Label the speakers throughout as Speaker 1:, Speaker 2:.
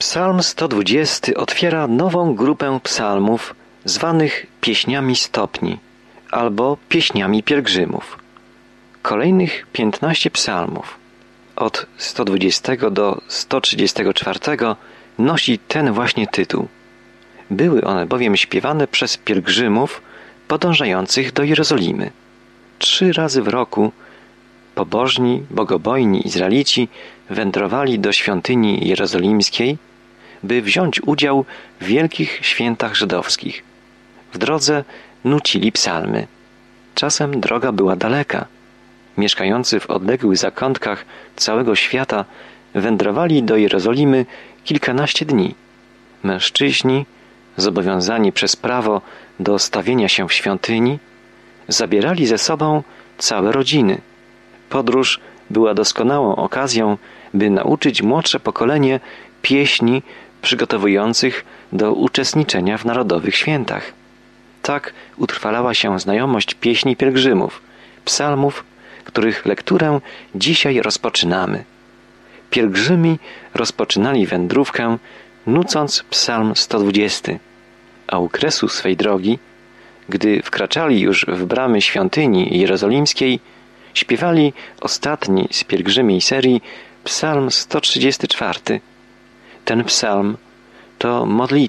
Speaker 1: Psalm 120 otwiera nową grupę psalmów zwanych pieśniami stopni albo pieśniami pielgrzymów. Kolejnych 15 psalmów od 120 do 134 nosi ten właśnie tytuł. Były one bowiem śpiewane przez pielgrzymów podążających do Jerozolimy. 3 razy w roku pobożni, bogobojni Izraelici wędrowali do świątyni jerozolimskiej, by wziąć udział w wielkich świętach żydowskich. W drodze nucili psalmy. Czasem droga była daleka. Mieszkający w odległych zakątkach całego świata wędrowali do Jerozolimy kilkanaście dni. Mężczyźni, zobowiązani przez prawo do stawienia się w świątyni, zabierali ze sobą całe rodziny. Podróż była doskonałą okazją, by nauczyć młodsze pokolenie pieśni przygotowujących do uczestniczenia w narodowych świętach. Tak utrwalała się znajomość pieśni pielgrzymów, psalmów, których lekturę dzisiaj rozpoczynamy. Pielgrzymi rozpoczynali wędrówkę, nucąc psalm 120, a u kresu swej drogi, gdy wkraczali już w bramy świątyni jerozolimskiej, śpiewali ostatni z pielgrzymiej serii psalm 134. Ten psalm to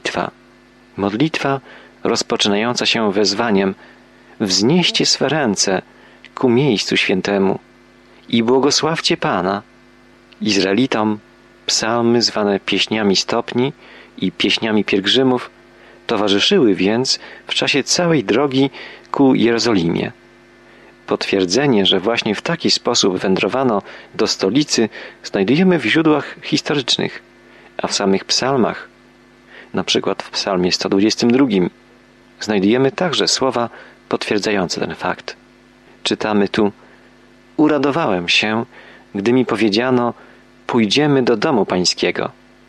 Speaker 1: modlitwa rozpoczynająca się wezwaniem: wznieście swe ręce ku miejscu świętemu i błogosławcie Pana. Izraelitom psalmy zwane pieśniami stopni i pieśniami pielgrzymów towarzyszyły więc w czasie całej drogi ku Jerozolimie. Potwierdzenie, że właśnie w taki sposób wędrowano do stolicy, znajdujemy w źródłach historycznych, a w samych psalmach, na przykład w psalmie 122, znajdujemy także słowa potwierdzające ten fakt. Czytamy tu: uradowałem się, gdy mi powiedziano: pójdziemy do domu Pańskiego.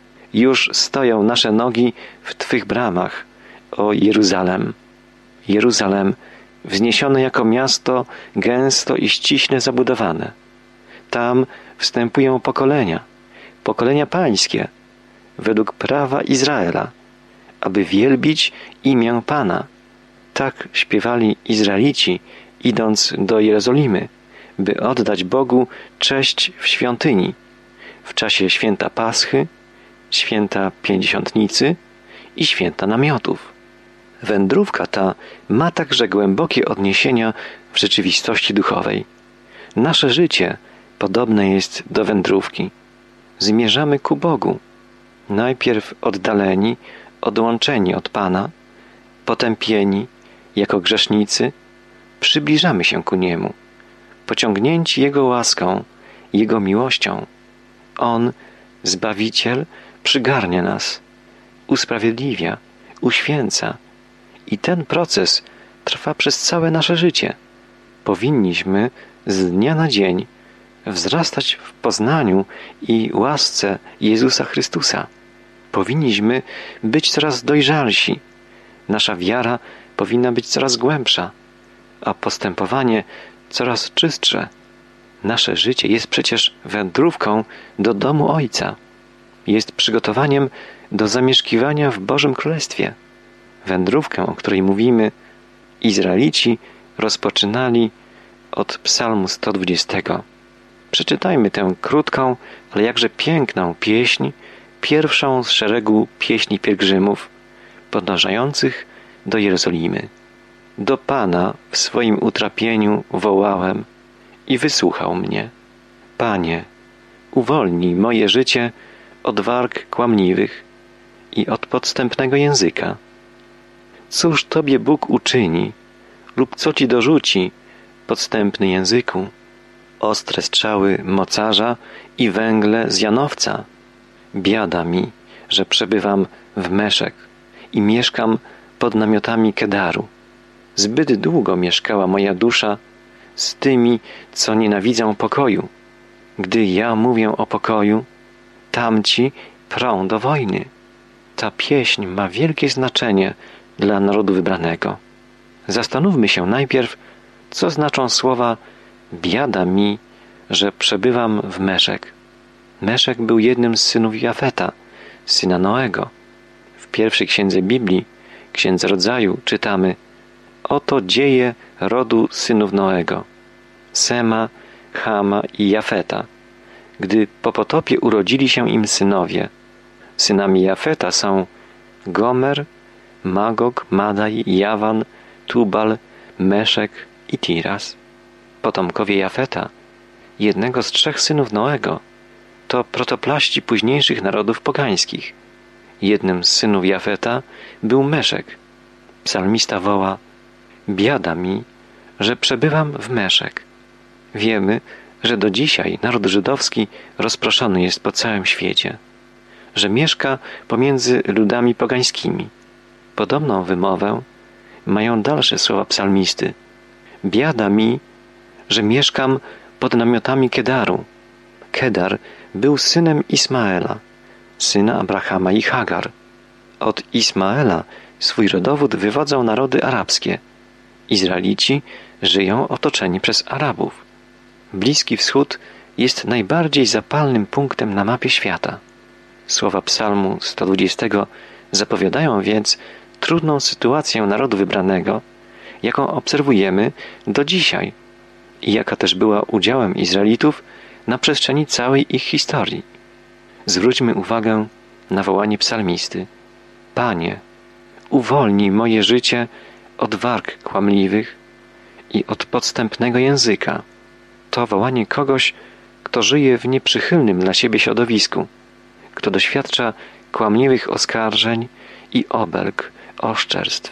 Speaker 1: Już stoją nasze nogi w Twych bramach, o Jeruzalem. Jeruzalem, wzniesione jako miasto gęsto i ściśle zabudowane. Tam wstępują pokolenia Pańskie, według prawa Izraela, aby wielbić imię Pana. Tak śpiewali Izraelici, idąc do Jerozolimy, by oddać Bogu cześć w świątyni, w czasie święta Paschy, święta Pięćdziesiątnicy i święta Namiotów. Wędrówka ta ma także głębokie odniesienia w rzeczywistości duchowej. Nasze życie podobne jest do wędrówki. Zmierzamy ku Bogu. Najpierw oddaleni, odłączeni od Pana, potępieni jako grzesznicy, przybliżamy się ku Niemu, pociągnięci Jego łaską, Jego miłością. On, Zbawiciel, przygarnia nas, usprawiedliwia, uświęca i ten proces trwa przez całe nasze życie. Powinniśmy z dnia na dzień wzrastać w poznaniu i łasce Jezusa Chrystusa. Powinniśmy być coraz dojrzalsi. Nasza wiara powinna być coraz głębsza, a postępowanie coraz czystsze. Nasze życie jest przecież wędrówką do domu Ojca. Jest przygotowaniem do zamieszkiwania w Bożym Królestwie. Wędrówkę, o której mówimy, Izraelici rozpoczynali od psalmu 120. Przeczytajmy tę krótką, ale jakże piękną pieśń, pierwszą z szeregu pieśni pielgrzymów podążających do Jerozolimy. Do Pana w swoim utrapieniu wołałem i wysłuchał mnie. Panie, uwolnij moje życie od warg kłamliwych i od podstępnego języka. Cóż Tobie Bóg uczyni lub co Ci dorzuci, podstępny języku? Ostre strzały mocarza i węgle z janowca. Biada mi, że przebywam w Meszek i mieszkam pod namiotami Kedaru. Zbyt długo mieszkała moja dusza z tymi, co nienawidzą pokoju. Gdy ja mówię o pokoju, tamci prą do wojny. Ta pieśń ma wielkie znaczenie dla narodu wybranego. Zastanówmy się najpierw, co znaczą słowa biada mi, że przebywam w Meszek. Meszek był jednym z synów Jafeta, syna Noego. W pierwszej księdze Biblii, Księdze Rodzaju, czytamy: oto dzieje rodu synów Noego, Sema, Chama i Jafeta, gdy po potopie urodzili się im synowie. Synami Jafeta są Gomer, Magog, Madaj, Jawan, Tubal, Meszek i Tiras. Potomkowie Jafeta, jednego z 3 synów Noego, to protoplaści późniejszych narodów pogańskich. Jednym z synów Jafeta był Meszek. Psalmista woła: biada mi, że przebywam w Meszek. Wiemy, że do dzisiaj naród żydowski rozproszony jest po całym świecie, że mieszka pomiędzy ludami pogańskimi. Podobną wymowę mają dalsze słowa psalmisty: biada mi, że mieszkam pod namiotami Kedaru. Kedar był synem Ismaela, syna Abrahama i Hagar. Od Ismaela swój rodowód wywodzą narody arabskie. Izraelici żyją otoczeni przez Arabów. Bliski Wschód jest najbardziej zapalnym punktem na mapie świata. Słowa Psalmu 120 zapowiadają więc trudną sytuację narodu wybranego, jaką obserwujemy do dzisiaj i jaka też była udziałem Izraelitów na przestrzeni całej ich historii. Zwróćmy uwagę na wołanie psalmisty: Panie, uwolnij moje życie od warg kłamliwych i od podstępnego języka. To wołanie kogoś, kto żyje w nieprzychylnym dla siebie środowisku, kto doświadcza kłamliwych oskarżeń i obelg, oszczerstw.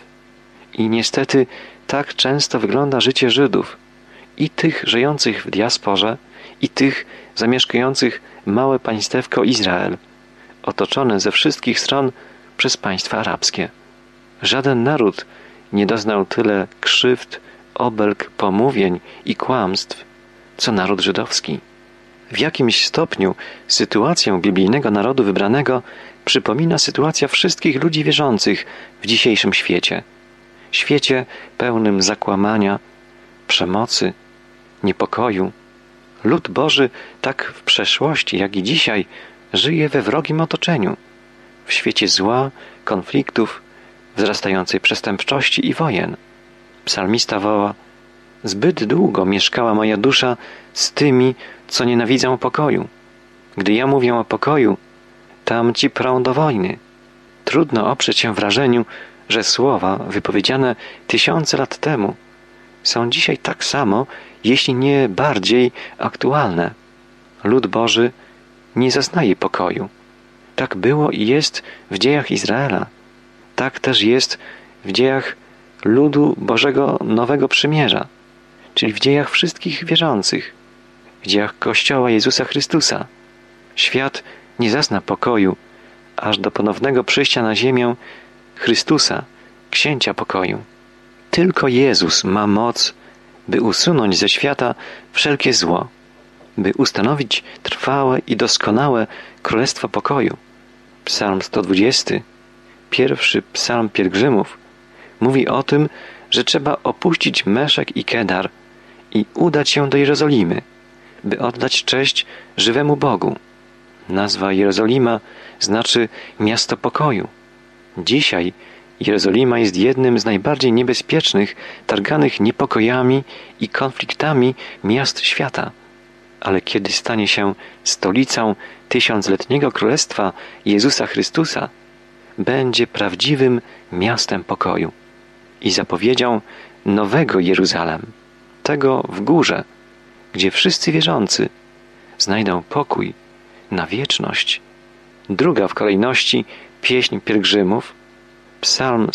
Speaker 1: I niestety tak często wygląda życie Żydów, i tych żyjących w diasporze, i tych zamieszkujących małe państewko Izrael, otoczone ze wszystkich stron przez państwa arabskie. Żaden naród nie doznał tyle krzywd, obelg, pomówień i kłamstw, co naród żydowski. W jakimś stopniu sytuację biblijnego narodu wybranego przypomina sytuacja wszystkich ludzi wierzących w dzisiejszym świecie. Świecie pełnym zakłamania, przemocy, niepokoju. Lud Boży tak w przeszłości, jak i dzisiaj żyje we wrogim otoczeniu. W świecie zła, konfliktów, wzrastającej przestępczości i wojen. Psalmista woła: zbyt długo mieszkała moja dusza z tymi, co nienawidzą pokoju. Gdy ja mówię o pokoju, tam ci prą do wojny. Trudno oprzeć się wrażeniu, że słowa wypowiedziane 1000 lat temu są dzisiaj tak samo, jeśli nie bardziej aktualne. Lud Boży nie zaznaje pokoju. Tak było i jest w dziejach Izraela. Tak też jest w dziejach ludu Bożego Nowego Przymierza, czyli w dziejach wszystkich wierzących, w dziejach Kościoła Jezusa Chrystusa. Świat nie zazna pokoju, aż do ponownego przyjścia na ziemię Chrystusa, Księcia Pokoju. Tylko Jezus ma moc, by usunąć ze świata wszelkie zło, by ustanowić trwałe i doskonałe Królestwo Pokoju. Psalm 120, pierwszy psalm pielgrzymów, mówi o tym, że trzeba opuścić Meszek i Kedar i udać się do Jerozolimy, by oddać cześć żywemu Bogu. Nazwa Jerozolima znaczy miasto pokoju. Dzisiaj Jerozolima jest jednym z najbardziej niebezpiecznych, targanych niepokojami i konfliktami miast świata. Ale kiedy stanie się stolicą 1000-letniego Królestwa Jezusa Chrystusa, będzie prawdziwym miastem pokoju i zapowiedzią nowego Jeruzalem, tego w górze, gdzie wszyscy wierzący znajdą pokój na wieczność. Druga w kolejności pieśń pielgrzymów, Psalm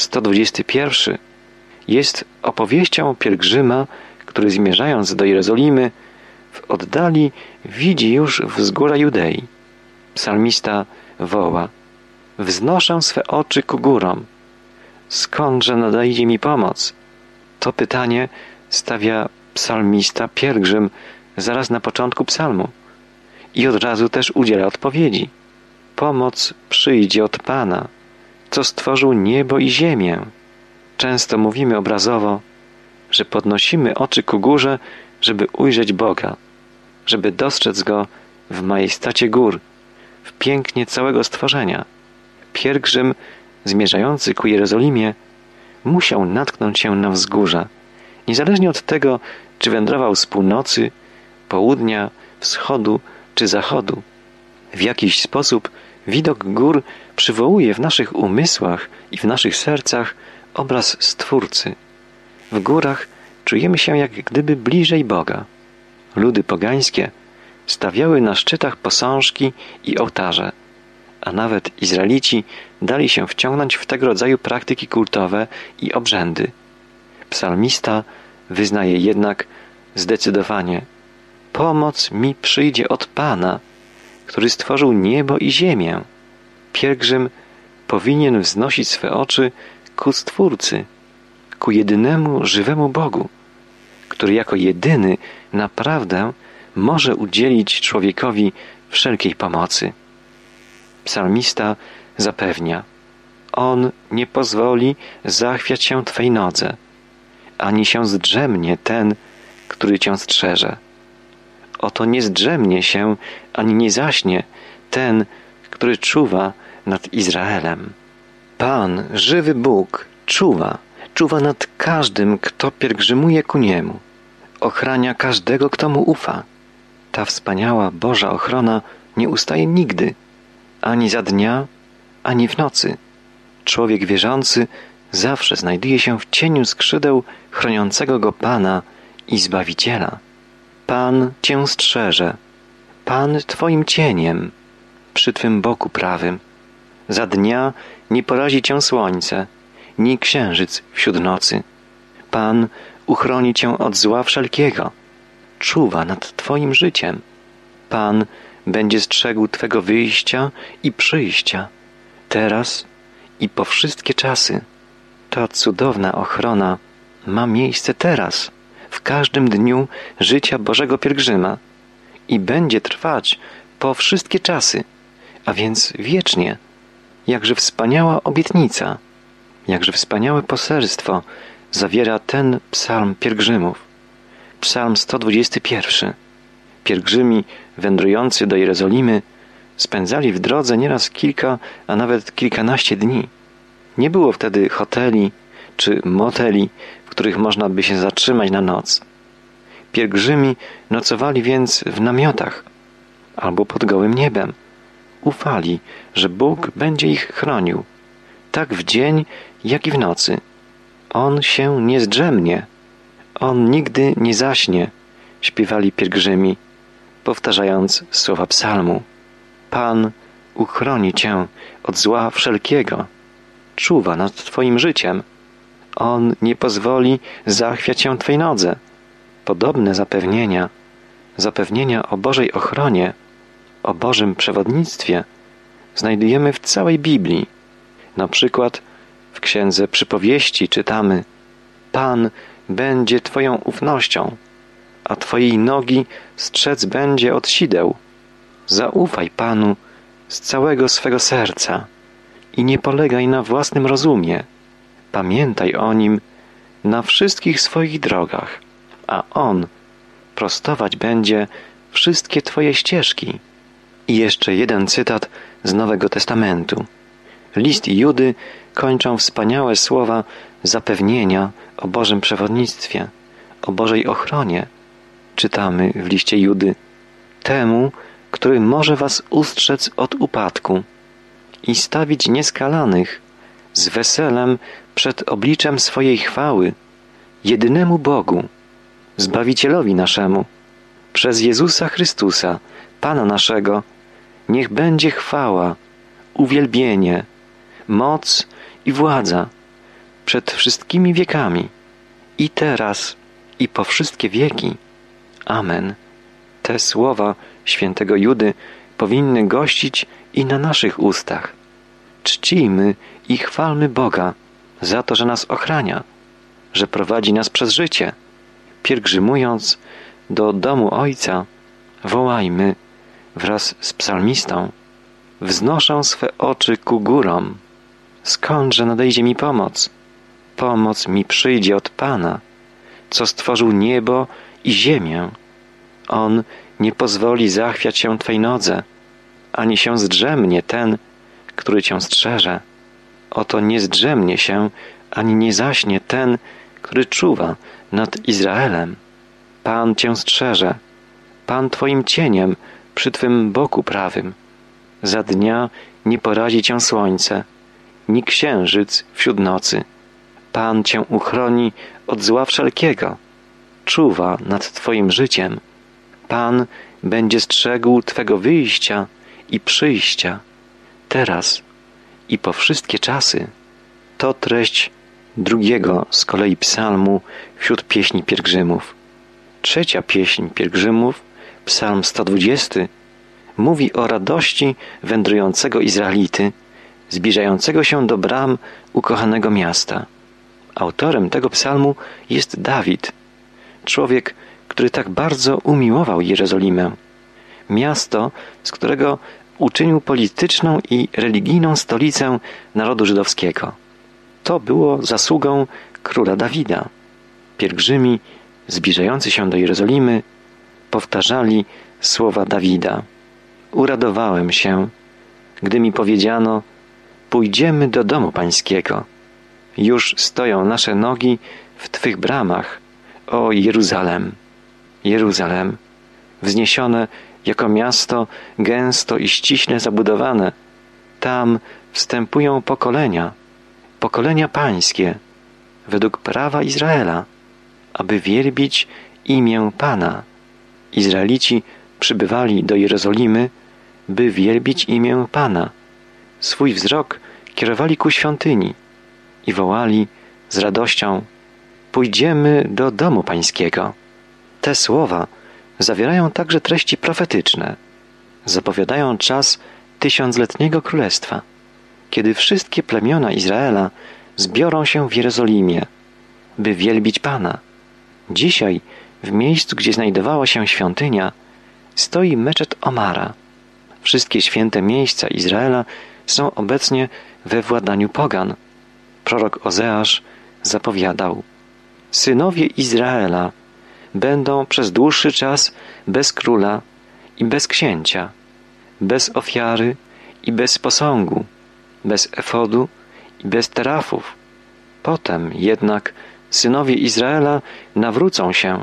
Speaker 1: 121, jest opowieścią pielgrzyma, który zmierzając do Jerozolimy w oddali widzi już wzgórza Judei. Psalmista woła: wznoszę swe oczy ku górom. Skądże nadejdzie mi pomoc? To pytanie stawia psalmista, pielgrzym, zaraz na początku psalmu i od razu też udziela odpowiedzi. Pomoc przyjdzie od Pana, co stworzył niebo i ziemię. Często mówimy obrazowo, że podnosimy oczy ku górze, żeby ujrzeć Boga, żeby dostrzec Go w majestacie gór, w pięknie całego stworzenia. pielgrzym zmierzający ku Jerozolimie musiał natknąć się na wzgórza, niezależnie od tego, czy wędrował z północy, południa, wschodu czy zachodu. W jakiś sposób widok gór przywołuje w naszych umysłach i w naszych sercach obraz Stwórcy. W górach czujemy się jak gdyby bliżej Boga. Ludy pogańskie stawiały na szczytach posążki i ołtarze, a nawet Izraelici dali się wciągnąć w tego rodzaju praktyki kultowe i obrzędy. Psalmista wyznaje jednak zdecydowanie: pomoc mi przyjdzie od Pana, który stworzył niebo i ziemię. Pielgrzym powinien wznosić swe oczy ku Stwórcy, ku jedynemu żywemu Bogu, który jako jedyny naprawdę może udzielić człowiekowi wszelkiej pomocy. Psalmista zapewnia: On nie pozwoli zachwiać się Twej nodze, ani się zdrzemnie ten, który Cię strzeże. Oto nie zdrzemnie się, ani nie zaśnie ten, który czuwa nad Izraelem. Pan, żywy Bóg, czuwa nad każdym, kto pielgrzymuje ku Niemu. Ochrania każdego, kto Mu ufa. Ta wspaniała Boża ochrona nie ustaje nigdy, ani za dnia, ani w nocy. Człowiek wierzący zawsze znajduje się w cieniu skrzydeł chroniącego go Pana i Zbawiciela. Pan Cię strzeże, Pan Twoim cieniem, przy Twym boku prawym. Za dnia nie porazi Cię słońce, ni księżyc wśród nocy. Pan uchroni Cię od zła wszelkiego, czuwa nad Twoim życiem. Pan będzie strzegł Twego wyjścia i przyjścia, teraz i po wszystkie czasy. Ta cudowna ochrona ma miejsce teraz, w każdym dniu życia Bożego pielgrzyma i będzie trwać po wszystkie czasy, a więc wiecznie. Jakże wspaniała obietnica, jakże wspaniałe poselstwo zawiera ten psalm pielgrzymów. Psalm 121. Pielgrzymi wędrujący do Jerozolimy spędzali w drodze nieraz kilka, a nawet kilkanaście dni. Nie było wtedy hoteli czy moteli, w których można by się zatrzymać na noc. Pielgrzymi nocowali więc w namiotach albo pod gołym niebem. Ufali, że Bóg będzie ich chronił, tak w dzień, jak i w nocy. On się nie zdrzemnie, On nigdy nie zaśnie, śpiewali pielgrzymi, powtarzając słowa psalmu. Pan uchroni Cię od zła wszelkiego, czuwa nad Twoim życiem. On nie pozwoli zachwiać się Twej nodze. Podobne zapewnienia o Bożej ochronie, o Bożym przewodnictwie znajdujemy w całej Biblii. Na przykład w Księdze Przypowieści czytamy: Pan będzie Twoją ufnością, a Twojej nogi strzec będzie od sideł. Zaufaj Panu z całego swego serca i nie polegaj na własnym rozumie. Pamiętaj o Nim na wszystkich swoich drogach, a On prostować będzie wszystkie Twoje ścieżki. I jeszcze jeden cytat z Nowego Testamentu. List Judy kończą wspaniałe słowa zapewnienia o Bożym przewodnictwie, o Bożej ochronie. Czytamy w liście Judy: temu, który może was ustrzec od upadku i stawić nieskalanych z weselem przed obliczem swojej chwały, jedynemu Bogu, Zbawicielowi naszemu, przez Jezusa Chrystusa, Pana naszego, niech będzie chwała, uwielbienie, moc i władza przed wszystkimi wiekami, i teraz, i po wszystkie wieki. Amen. Te słowa świętego Judy powinny gościć i na naszych ustach. Czcijmy i chwalmy Boga za to, że nas ochrania, że prowadzi nas przez życie. Pielgrzymując do domu Ojca, wołajmy wraz z psalmistą: wznoszę swe oczy ku górom. Skądże nadejdzie mi pomoc? Pomoc mi przyjdzie od Pana, co stworzył niebo i ziemię. On nie pozwoli zachwiać się Twej nodze, ani się zdrzemnie ten, który Cię strzeże. Oto nie zdrzemnie się, ani nie zaśnie ten, który czuwa nad Izraelem. Pan Cię strzeże, Pan Twoim cieniem przy Twym boku prawym. Za dnia nie porazi Cię słońce, ni księżyc wśród nocy. Pan Cię uchroni od zła wszelkiego. Czuwa nad Twoim życiem. Pan będzie strzegł Twego wyjścia i przyjścia, teraz i po wszystkie czasy. To treść drugiego z kolei psalmu wśród pieśni pielgrzymów. Trzecia pieśń pielgrzymów, psalm 120, mówi o radości wędrującego Izraelity, zbliżającego się do bram ukochanego miasta. Autorem tego psalmu jest Dawid, człowiek, który tak bardzo umiłował Jerozolimę, miasto, z którego uczynił polityczną i religijną stolicę narodu żydowskiego. To było zasługą króla Dawida. Pielgrzymi zbliżający się do Jerozolimy powtarzali słowa Dawida. Uradowałem się, gdy mi powiedziano: pójdziemy do domu pańskiego. Już stoją nasze nogi w Twych bramach, o Jeruzalem. Jeruzalem, wzniesione jako miasto gęsto i ściśle zabudowane. Tam wstępują pokolenia pańskie, według prawa Izraela, aby wielbić imię Pana. Izraelici przybywali do Jerozolimy, by wielbić imię Pana. Swój wzrok kierowali ku świątyni i wołali z radością: pójdziemy do domu pańskiego. Te słowa zawierają także treści profetyczne. Zapowiadają czas tysiącletniego królestwa, kiedy wszystkie plemiona Izraela zbiorą się w Jerozolimie, by wielbić Pana. Dzisiaj w miejscu, gdzie znajdowała się świątynia, stoi meczet Omara. Wszystkie święte miejsca Izraela są obecnie we władaniu pogan. Prorok Ozeasz zapowiadał: synowie Izraela będą przez dłuższy czas bez króla i bez księcia, bez ofiary i bez posągu, bez efodu i bez terafów. Potem jednak synowie Izraela nawrócą się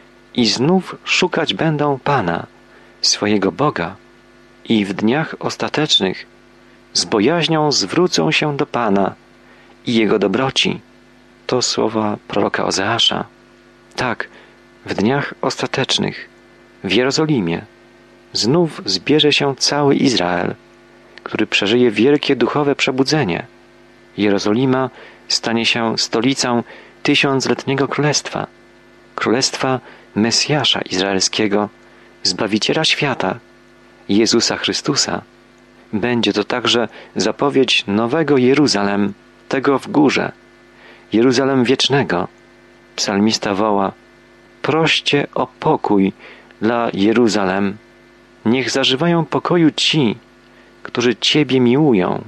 Speaker 1: i znów szukać będą Pana, swojego Boga, i w dniach ostatecznych z bojaźnią zwrócą się do Pana i Jego dobroci. To słowa proroka Ozeasza. Tak, w dniach ostatecznych w Jerozolimie znów zbierze się cały Izrael, który przeżyje wielkie duchowe przebudzenie. Jerozolima stanie się stolicą tysiącletniego królestwa, królestwa Mesjasza Izraelskiego, Zbawiciela świata, Jezusa Chrystusa. Będzie to także zapowiedź nowego Jeruzalem, tego w górze, Jeruzalem wiecznego. Psalmista woła: proście o pokój dla Jeruzalem. Niech zażywają pokoju ci, którzy Ciebie miłują.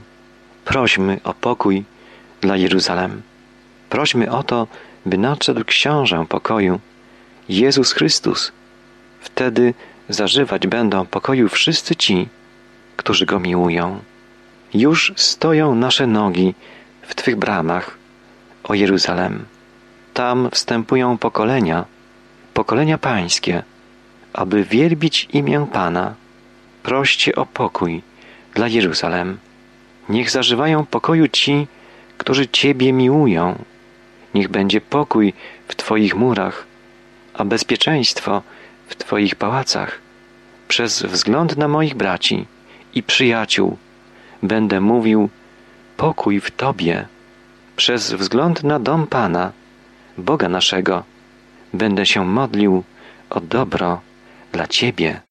Speaker 1: Prośmy o pokój dla Jeruzalem. Prośmy o to, by nadszedł książę pokoju, Jezus Chrystus. Wtedy zażywać będą pokoju wszyscy ci, którzy Go miłują. Już stoją nasze nogi w Twych bramach, o Jeruzalem. Tam wstępują pokolenia pańskie, aby wielbić imię Pana. Proście o pokój dla Jeruzalem. Niech zażywają pokoju ci, którzy Ciebie miłują. Niech będzie pokój w Twoich murach, a bezpieczeństwo w Twoich pałacach. Przez wzgląd na moich braci i przyjaciół będę mówił: pokój w Tobie. Przez wzgląd na dom Pana, Boga naszego, będę się modlił o dobro dla Ciebie.